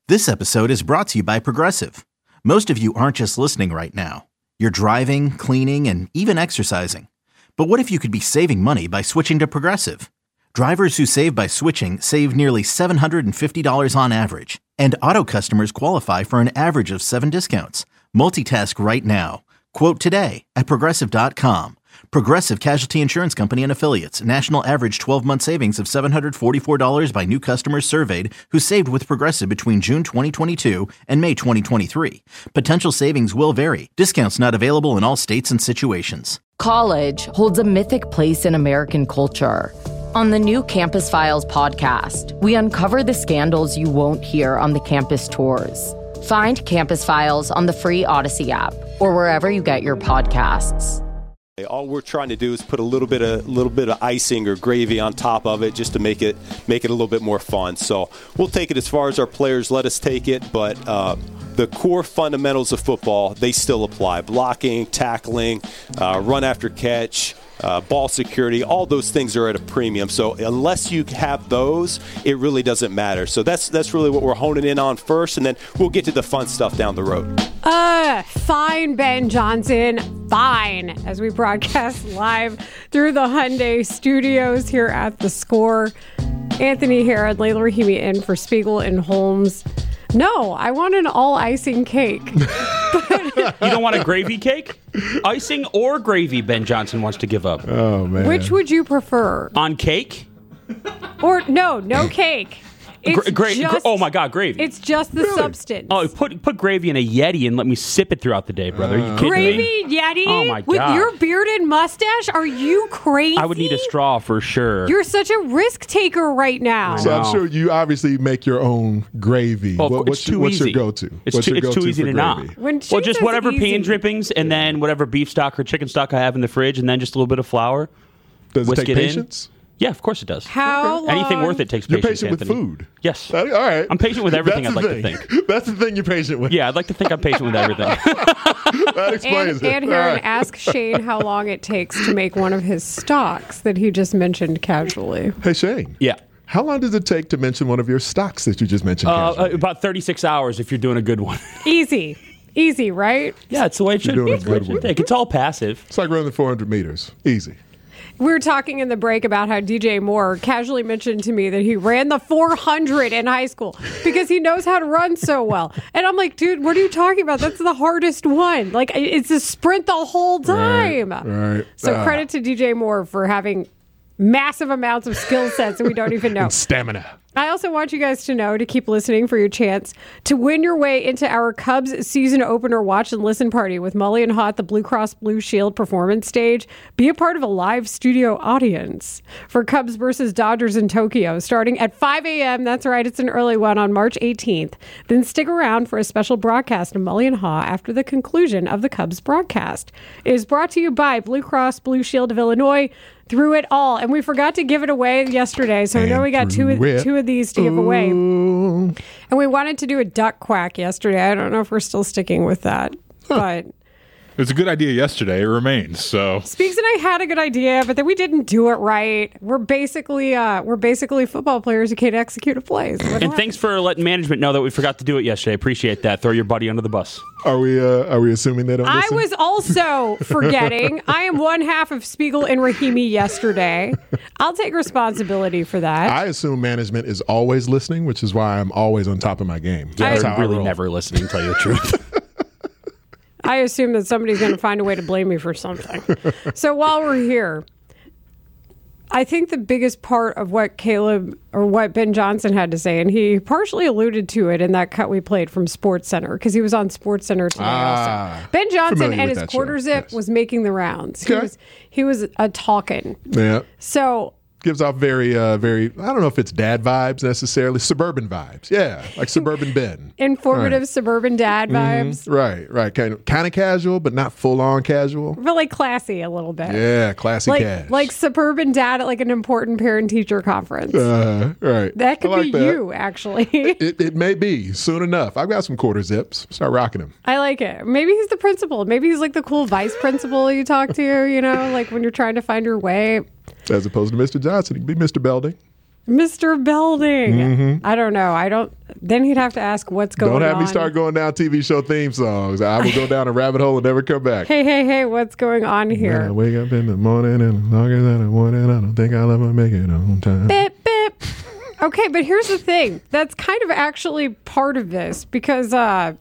This episode is brought to you by Progressive. Most of you aren't just listening right now. You're driving, cleaning, and even exercising. But what if you could be saving money by switching to Progressive? Drivers who save by switching save nearly $750 on average. And auto customers qualify for an average of 7 discounts. Multitask right now. Quote today at Progressive.com. Progressive Casualty Insurance Company and Affiliates. National average 12-month savings of $744 by new customers surveyed who saved with Progressive between June 2022 and May 2023. Potential savings will vary. Discounts not available in all states and situations. College holds a mythic place in American culture. On the new Campus Files podcast, we uncover the scandals you won't hear on the campus tours. Find Campus Files on the free Odyssey app or wherever you get your podcasts. All we're trying to do is put a little bit of icing or gravy on top of it just to make it a little bit more fun. So we'll take it as far as our players let us take it, but the core fundamentals of football, they still apply. Blocking, tackling, run after catch, ball security, all those things are at a premium. So unless you have those, it really doesn't matter. So that's really what we're honing in on first, and then we'll get to the fun stuff down the road. Fine, Ben Johnson. Fine. As we broadcast live through the Hyundai studios here at The Score. Anthony Herod, Layla Rahimi in for Spiegel and Holmes. No, I want an all-icing cake. You don't want a gravy cake? Icing or gravy, Ben Johnson wants to give up. Oh, man. Which would you prefer? On cake? Or no cake. Oh my God, gravy. It's just the substance. Oh, put gravy in a Yeti and let me sip it throughout the day, brother. Are you kidding Gravy me? Yeti? Oh my God. With your beard and mustache? Are you crazy? I would need a straw for sure. You're such a risk taker right now. So I'm sure you obviously make your own gravy. What's your go-to? It's too easy to not. Well, just whatever pan drippings and then whatever beef stock or chicken stock I have in the fridge and then just a little bit of flour. Does it take patience? Yeah, of course it does. How long? Anything worth it takes patience, You're patient Anthony. with food? Yes. All right. I'm patient with everything, I'd like to think. That's the thing you're patient with. Yeah, I'd like to think I'm patient with everything. That explains it. And Heron asked Shane how long it takes to make one of his stocks that he just mentioned casually. Hey, Shane. Yeah. How long does it take to mention one of your stocks that you just mentioned casually? About 36 hours if you're doing a good one. Easy, right? Yeah, it's the way it should be. You're doing a good one. It's all passive. It's like running 400 meters. Easy. We were talking in the break about how DJ Moore casually mentioned to me that he ran the 400 in high school because he knows how to run so well. And I'm like, dude, what are you talking about? That's the hardest one. Like, it's a sprint the whole time. Right. So credit to DJ Moore for having massive amounts of skill sets that we don't even know. And stamina. I also want you guys to know to keep listening for your chance to win your way into our Cubs season opener watch and listen party with Mully and Haw at the Blue Cross Blue Shield performance stage. Be a part of a live studio audience for Cubs versus Dodgers in Tokyo starting at 5 a.m. That's right, it's an early one on March 18th. Then stick around for a special broadcast of Mully and Haw after the conclusion of the Cubs broadcast. It is brought to you by Blue Cross Blue Shield of Illinois. Through it all. And we forgot to give it away yesterday. So I know we got two of these to give away. And we wanted to do a duck quack yesterday. I don't know if we're still sticking with that. But it was a good idea yesterday. It remains. So Speaks and I had a good idea, but then we didn't do it right. We're basically football players who can't execute a play. So and thanks for letting management know that we forgot to do it yesterday. Appreciate that. Throw your buddy under the bus. Are we assuming they don't listen? I was also forgetting. I am one half of Spiegel and Rahimi yesterday. I'll take responsibility for that. I assume management is always listening, which is why I'm always on top of my game. Yeah, That's how I'm really I roll. never listening, to tell you the truth. I assume that somebody's going to find a way to blame me for something. So while we're here, I think the biggest part of what Caleb or what Ben Johnson had to say, and he partially alluded to it in that cut we played from SportsCenter, because he was on SportsCenter today also. Ben Johnson and his quarter zip was making the rounds. Okay. He was a talking. Yeah. So gives off very, I don't know if it's dad vibes necessarily, suburban vibes. Yeah, like suburban Ben. Informative suburban dad vibes. Right. Kind of casual, but not full on casual. But like classy a little bit. Yeah, classy cash. Like suburban dad at like an important parent-teacher conference. Right. That could be you, actually. It may be soon enough. I've got some quarter zips. Start rocking them. I like it. Maybe he's the principal. Maybe he's like the cool vice principal you talk to, like when you're trying to find your way. As opposed to Mr. Johnson, he can be Mr. Belding. Mr. Belding. Mm-hmm. I don't know. Then he'd have to ask what's going on. Don't have me start going down TV show theme songs. I will go down a rabbit hole and never come back. Hey, what's going on here? When I wake up in the morning and longer than I wanted, I don't think I'll ever make it on time. Bip, bip. Okay, but here's the thing. That's kind of actually part of this because, that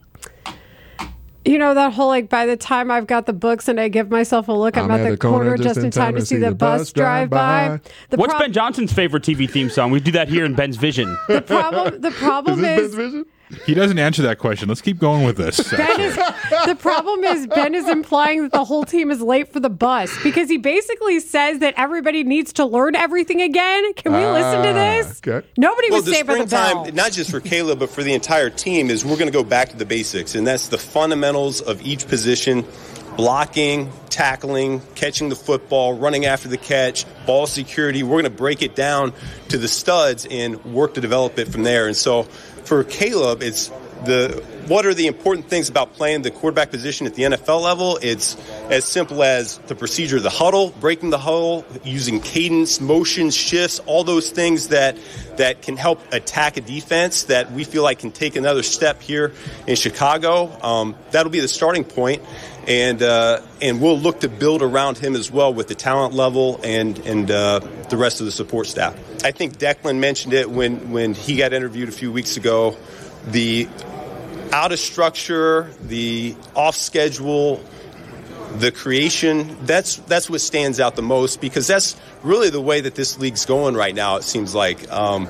whole, by the time I've got the books and I give myself a look, I'm at the corner just in time to see the bus drive by. What's Ben Johnson's favorite TV theme song? We do that here in Ben's Vision. The problem is Ben's Vision? He doesn't answer that question. Let's keep going with this. The problem is Ben is implying that the whole team is late for the bus because he basically says that everybody needs to learn everything again. Can we listen to this? Okay. Nobody was saved by the bell. Not just for Caleb, but for the entire team, is we're going to go back to the basics, and that's the fundamentals of each position. Blocking, tackling, catching the football, running after the catch, ball security. We're going to break it down to the studs and work to develop it from there. And so for Caleb, it's what are the important things about playing the quarterback position at the NFL level? It's as simple as the procedure of the huddle, breaking the huddle, using cadence, motions, shifts, all those things that can help attack a defense that we feel like can take another step here in Chicago. That'll be the starting point. And we'll look to build around him as well with the talent level and the rest of the support staff. I think Declan mentioned it when he got interviewed a few weeks ago. The out of structure, the off schedule, the creation, that's what stands out the most because that's really the way that this league's going right now, it seems like.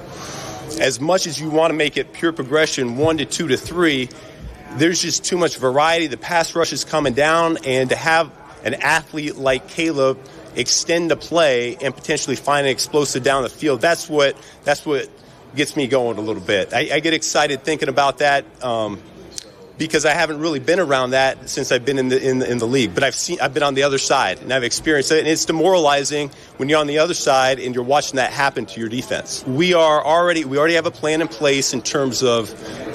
As much as you want to make it pure progression, 1 to 2 to 3, there's just too much variety. The pass rush is coming down, and to have an athlete like Caleb extend the play and potentially find an explosive down the field, that's what gets me going a little bit. I get excited thinking about that because I haven't really been around that since I've been in the league. But I've been on the other side and I've experienced it, and it's demoralizing when you're on the other side and you're watching that happen to your defense. We already have a plan in place in terms of.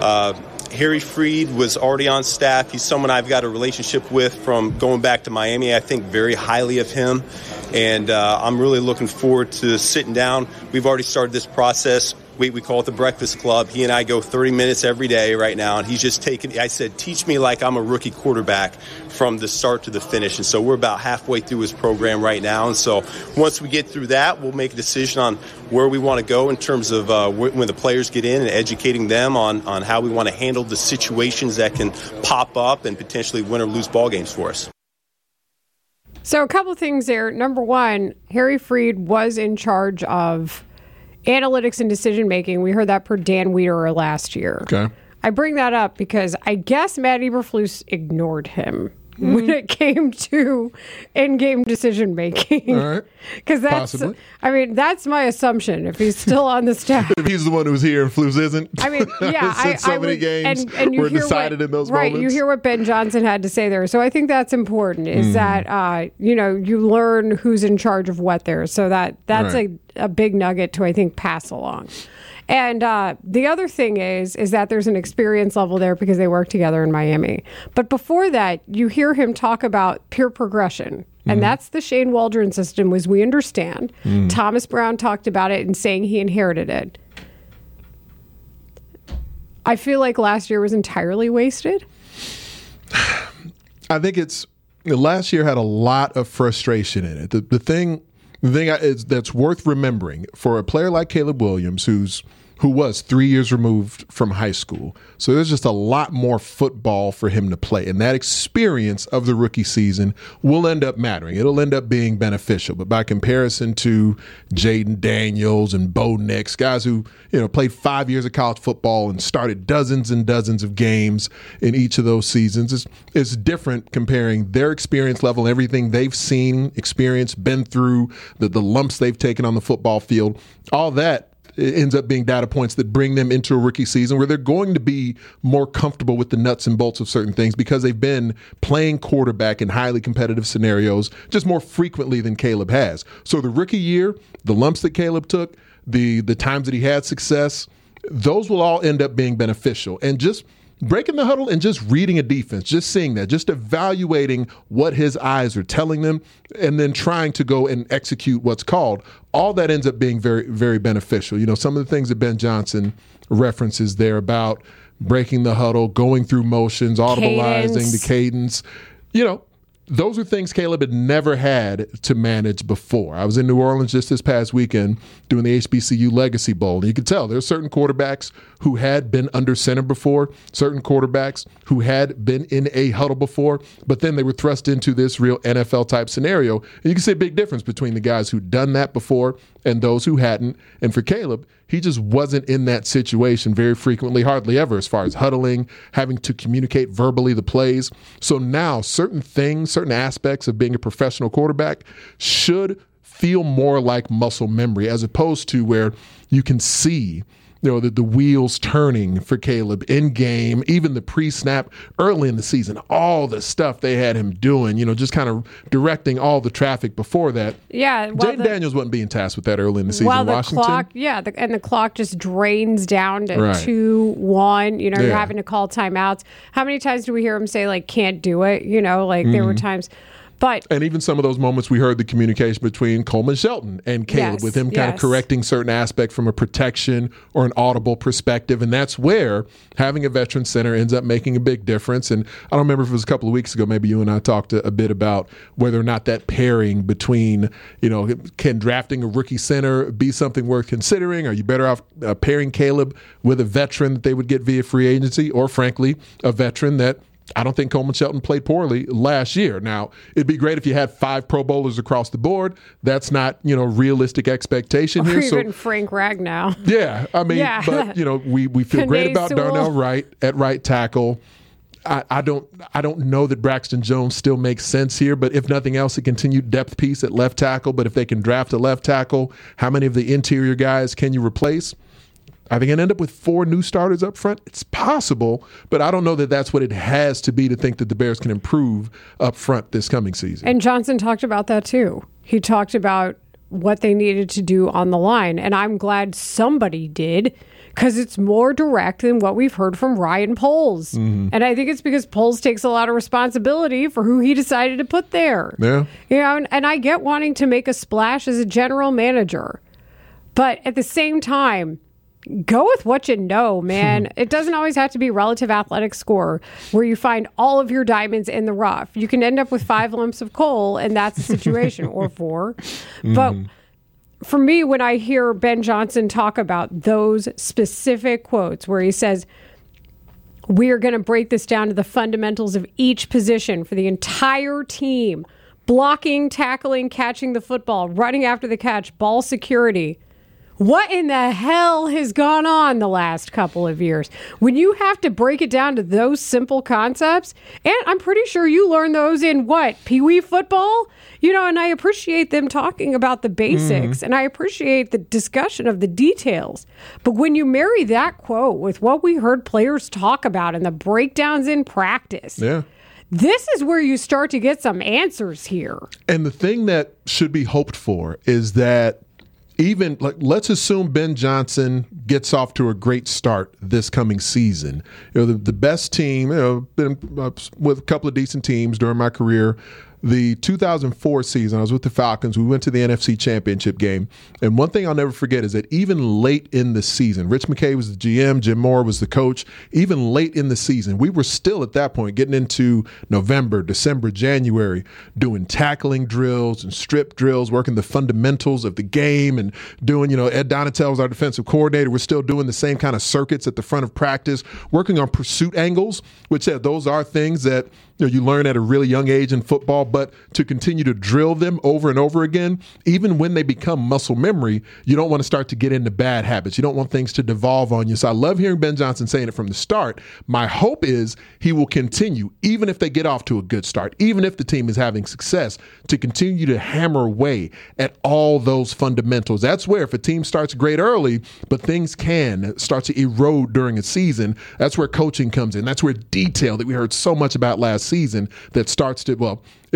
Harry Freed was already on staff. He's someone I've got a relationship with from going back to Miami. I think very highly of him, and I'm really looking forward to sitting down. We've already started this process. We call it the Breakfast Club. He and I go 30 minutes every day right now, and he's just I said, teach me like I'm a rookie quarterback from the start to the finish. And so we're about halfway through his program right now. And so once we get through that, we'll make a decision on where we want to go in terms of when the players get in and educating them on how we want to handle the situations that can pop up and potentially win or lose ball games for us. So a couple things there. Number one, Harry Freed was in charge of analytics and decision-making. We heard that per Dan Wiederer last year. Okay. I bring that up because I guess Matt Eberflus ignored him when it came to in-game decision-making. All right. Because that's my assumption if he's still on the staff. If he's the one who's here and Flus isn't. I mean, yeah. Since so many games were decided in those moments. Right, you hear what Ben Johnson had to say there. So I think that's important, is that, you learn who's in charge of what there. So that's right. a big nugget to, I think, pass along. And the other thing is that there's an experience level there because they work together in Miami. But before that, you hear him talk about pure progression. And that's the Shane Waldron system, as we understand. Thomas Brown talked about it and saying he inherited it. I feel like last year was entirely wasted. I think last year had a lot of frustration in it. The thing that's worth remembering for a player like Caleb Williams, who was 3 years removed from high school. So there's just a lot more football for him to play. And that experience of the rookie season will end up mattering. It'll end up being beneficial. But by comparison to Jaden Daniels and Bo Nix, guys who played 5 years of college football and started dozens and dozens of games in each of those seasons, it's different comparing their experience level, everything they've seen, experienced, been through, the lumps they've taken on the football field, all that. It ends up being data points that bring them into a rookie season where they're going to be more comfortable with the nuts and bolts of certain things because they've been playing quarterback in highly competitive scenarios just more frequently than Caleb has. So the rookie year, the lumps that Caleb took, the times that he had success, those will all end up being beneficial. And just breaking the huddle and just reading a defense, just seeing that, just evaluating what his eyes are telling them, and then trying to go and execute what's called, all that ends up being very, very beneficial. Some of the things that Ben Johnson references there about breaking the huddle, going through motions, audibilizing the cadence, those are things Caleb had never had to manage before. I was in New Orleans just this past weekend doing the HBCU Legacy Bowl, and you could tell there's certain quarterbacks who had been under center before, certain quarterbacks who had been in a huddle before, but then they were thrust into this real NFL-type scenario. And you can see a big difference between the guys who'd done that before and those who hadn't. And for Caleb, he just wasn't in that situation very frequently, hardly ever, as far as huddling, having to communicate verbally the plays. So now certain things, certain aspects of being a professional quarterback should feel more like muscle memory, as opposed to where you can see the wheels turning for Caleb in game, even the pre-snap early in the season, all the stuff they had him doing, just kind of directing all the traffic before that. Yeah. Jaden Daniels wasn't being tasked with that early in the season. While the Washington. Clock, and the clock just drains down to 2-1. You're having to call timeouts. How many times do we hear him say, can't do it? There were times. And even some of those moments we heard the communication between Coleman Shelton and Caleb, with him kind of correcting certain aspects from a protection or an audible perspective. And that's where having a veteran center ends up making a big difference. And I don't remember if it was a couple of weeks ago, maybe you and I talked a bit about whether or not that pairing between, can drafting a rookie center be something worth considering? Are you better off pairing Caleb with a veteran that they would get via free agency, or frankly, a veteran that I don't think Coleman Shelton played poorly last year. Now, it'd be great if you had 5 Pro Bowlers across the board. That's not, realistic expectation here. Or even Frank Ragnow. Yeah, but we feel great about Darnell Wright at right tackle. I don't know that Braxton Jones still makes sense here, but if nothing else, a continued depth piece at left tackle. But if they can draft a left tackle, how many of the interior guys can you replace? Are they going to end up with 4 new starters up front? It's possible, but I don't know that that's what it has to be to think that the Bears can improve up front this coming season. And Johnson talked about that too. He talked about what they needed to do on the line, and I'm glad somebody did, because it's more direct than what we've heard from Ryan Poles. Mm-hmm. And I think it's because Poles takes a lot of responsibility for who he decided to put there. Yeah. And I get wanting to make a splash as a general manager, but at the same time, go with what you know, man. It doesn't always have to be relative athletic score where you find all of your diamonds in the rough. You can end up with 5 lumps of coal, and that's the situation, or 4. Mm-hmm. But for me, when I hear Ben Johnson talk about those specific quotes where he says, we are going to break this down to the fundamentals of each position for the entire team, blocking, tackling, catching the football, running after the catch, ball security. What in the hell has gone on the last couple of years? When you have to break it down to those simple concepts, and I'm pretty sure you learned those in Pee Wee football? And I appreciate them talking about the basics, and I appreciate the discussion of the details. But when you marry that quote with what we heard players talk about and the breakdowns in practice, this is where you start to get some answers here. And the thing that should be hoped for is that even let's assume Ben Johnson gets off to a great start this coming season. The best team, been with a couple of decent teams during my career. The 2004 season, I was with the Falcons. We went to the NFC Championship game. And one thing I'll never forget is that even late in the season, Rich McKay was the GM, Jim Moore was the coach. Even late in the season, we were still at that point getting into November, December, January, doing tackling drills and strip drills, working the fundamentals of the game, and doing, Ed Donatel was our defensive coordinator. We're still doing the same kind of circuits at the front of practice, working on pursuit angles, which those are things that you learn at a really young age in football, but to continue to drill them over and over again, even when they become muscle memory, you don't want to start to get into bad habits. You don't want things to devolve on you. So I love hearing Ben Johnson saying it from the start. My hope is he will continue, even if they get off to a good start, even if the team is having success, to continue to hammer away at all those fundamentals. That's where if a team starts great early, but things can start to erode during a season, that's where coaching comes in. That's where detail that we heard so much about last season that starts to, it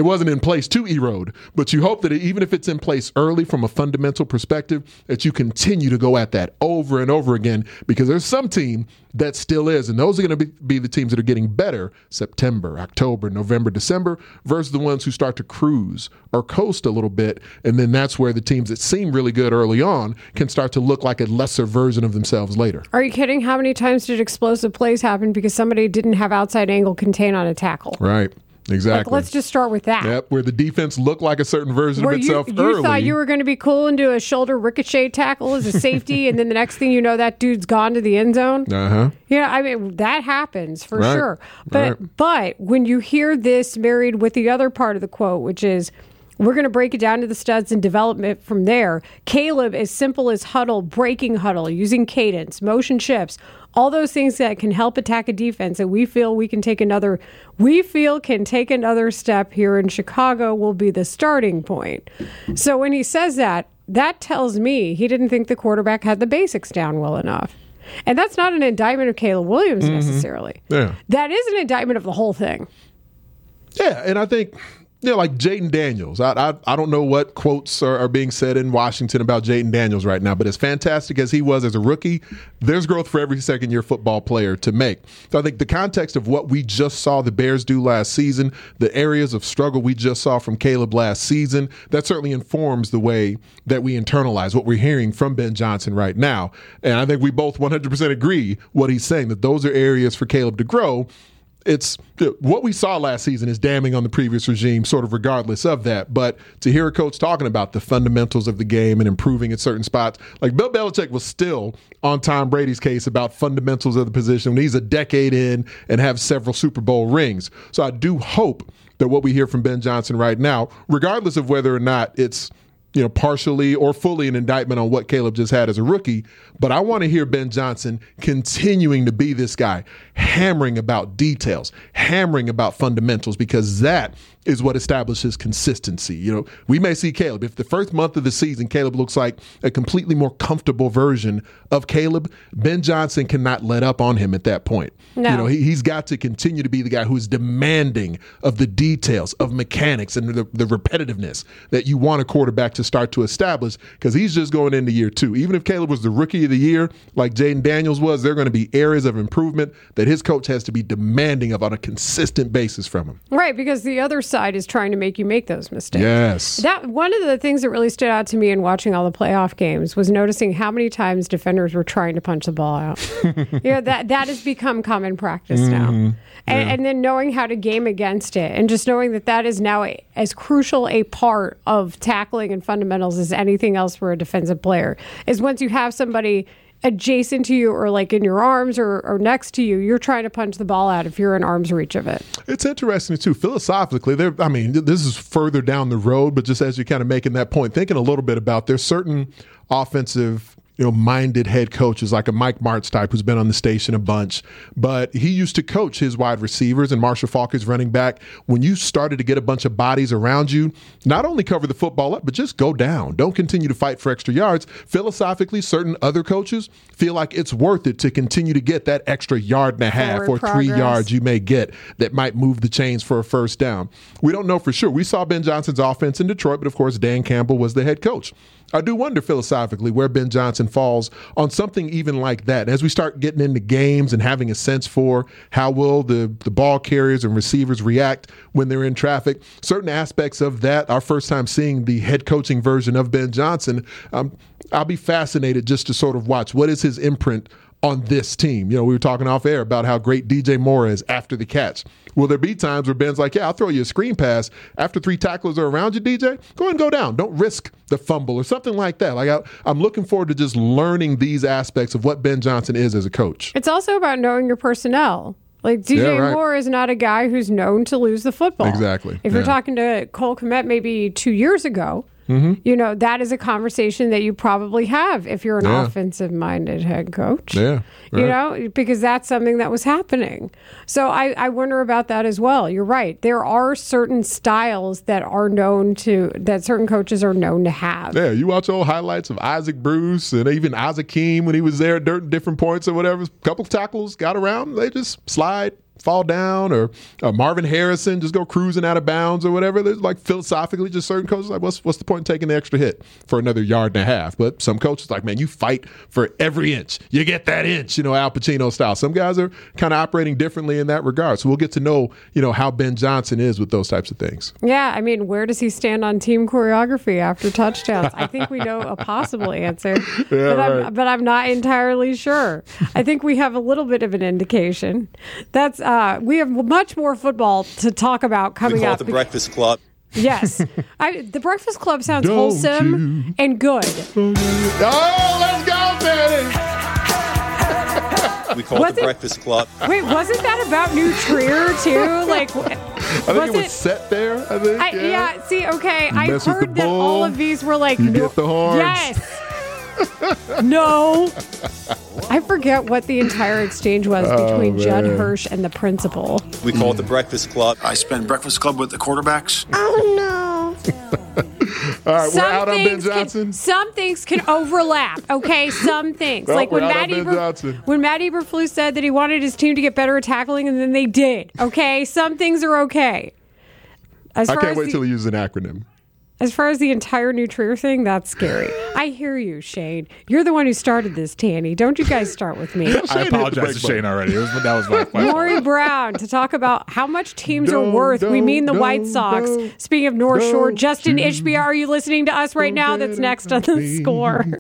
wasn't in place to erode, but you hope that even if it's in place early from a fundamental perspective, that you continue to go at that over and over again, because there's some team that still is, and those are going to be the teams that are getting better September, October, November, December, versus the ones who start to cruise or coast a little bit, and then that's where the teams that seem really good early on can start to look like a lesser version of themselves later. Are you kidding? How many times did explosive plays happen because somebody didn't have outside angle contain on a tackle? Right. Exactly. Let's just start with that. Yep, where the defense looked like a certain version of itself early. You thought you were going to be cool and do a shoulder ricochet tackle as a safety, and then the next thing you know, that dude's gone to the end zone. Yeah, I mean, that happens for sure. But when you hear this married with the other part of the quote, which is, we're going to break it down to the studs and development from there. Caleb, as simple as huddle, breaking huddle, using cadence, motion shifts, all those things that can help attack a defense that we feel can take another step here in Chicago will be the starting point. So when he says that tells me he didn't think the quarterback had the basics down well enough. And that's not an indictment of Caleb Williams necessarily. Yeah. That is an indictment of the whole thing. Yeah, and I think, like Jayden Daniels. I don't know what quotes are being said in Washington about Jayden Daniels right now, but as fantastic as he was as a rookie, there's growth for every second-year football player to make. So I think the context of what we just saw the Bears do last season, the areas of struggle we just saw from Caleb last season, that certainly informs the way that we internalize what we're hearing from Ben Johnson right now. And I think we both 100% agree what he's saying, that those are areas for Caleb to grow. It's what we saw last season is damning on the previous regime, sort of regardless of that. But to hear a coach talking about the fundamentals of the game and improving at certain spots, like Bill Belichick was still on Tom Brady's case about fundamentals of the position when he's a decade in and have several Super Bowl rings. So I do hope that what we hear from Ben Johnson right now, regardless of whether or not it's partially or fully an indictment on what Caleb just had as a rookie. But I want to hear Ben Johnson continuing to be this guy, hammering about details, hammering about fundamentals, because that is what establishes consistency. We may see Caleb. If the first month of the season, Caleb looks like a completely more comfortable version of Caleb, Ben Johnson cannot let up on him at that point. No. He's got to continue to be the guy who's demanding of the details, of mechanics, and the repetitiveness that you want a quarterback to start to establish, because he's just going into year 2. Even if Caleb was the rookie of the year, like Jayden Daniels was, there are going to be areas of improvement that his coach has to be demanding of on a consistent basis from him. Right, because the other side is trying to make you make those mistakes. Yes. That one of the things that really stood out to me in watching all the playoff games was noticing how many times defenders were trying to punch the ball out. That has become common practice now. And then knowing how to game against it, and just knowing that is now as crucial a part of tackling and fundamentals as anything else for a defensive player, is once you have somebody adjacent to you or like in your arms or next to you, you're trying to punch the ball out if you're in arm's reach of it. It's interesting too, philosophically, this is further down the road, but just as you're kind of making that point, thinking a little bit about, there's certain offensive minded head coaches like a Mike Martz type who's been on the station a bunch, but he used to coach his wide receivers and Marshall Faulk's running back. When you started to get a bunch of bodies around you, not only cover the football up, but just go down. Don't continue to fight for extra yards. Philosophically, certain other coaches feel like it's worth it to continue to get that extra yard and a half or 3 yards you may get that might move the chains for a first down. We don't know for sure. We saw Ben Johnson's offense in Detroit, but of course Dan Campbell was the head coach. I do wonder philosophically where Ben Johnson falls on something even like that. As we start getting into games and having a sense for how will the ball carriers and receivers react when they're in traffic, certain aspects of that, our first time seeing the head coaching version of Ben Johnson, I'll be fascinated just to sort of watch what is his imprint on this team. We were talking off air about how great DJ Moore is after the catch. Will there be times where Ben's like, yeah, I'll throw you a screen pass after 3 tacklers are around you, DJ? Go ahead and go down. Don't risk the fumble or something like that. I'm looking forward to just learning these aspects of what Ben Johnson is as a coach. It's also about knowing your personnel. Like DJ Moore is not a guy who's known to lose the football. Exactly. If you're talking to Cole Kmet maybe 2 years ago, that is a conversation that you probably have if you're an offensive-minded head coach. Yeah, right. Because that's something that was happening. So I wonder about that as well. You're right. There are certain styles that certain coaches are known to have. Yeah, you watch old highlights of Isaac Bruce and even Isaac Keem when he was there at different points or whatever. A couple tackles got around, they just slide fall down, or Marvin Harrison just go cruising out of bounds or whatever. There's like philosophically just certain coaches like, what's the point in taking the extra hit for another yard and a half? But some coaches like, man, you fight for every inch. You get that inch, Al Pacino style. Some guys are kind of operating differently in that regard. So we'll get to know, how Ben Johnson is with those types of things. Yeah, I mean, where does he stand on team choreography after touchdowns? I think we know a possible answer, but I'm not entirely sure. I think we have a little bit of an indication. That's we have much more football to talk about coming up. We call it the Breakfast Club. Yes. The Breakfast Club sounds wholesome and good. Oh, let's go, Danny! We call it the Breakfast Club. Wait, wasn't that about New Trier, too? I think it was set there, I think. Yeah, see, okay. I heard that all of these were like... You get the horns. Yes. No. I forget what the entire exchange was between Judd Hirsch and the principal. We call it the Breakfast Club. I spend Breakfast Club with the quarterbacks. Oh, no. All right, we're out on Ben Johnson. Some things can overlap, okay? Some things. Well, like when Matt Eberflus said that he wanted his team to get better at tackling, and then they did, okay? Some things are okay. I can't wait till he uses an acronym. As far as the entire New Trier thing, that's scary. I hear you, Shane. You're the one who started this, Tanny. Don't you guys start with me. I apologize to Shane already. That was my fault. Maury Brown to talk about how much teams are worth. We mean the White Sox. Speaking of North Shore, Justin Ishbia, are you listening to us right now? That's next on The Score.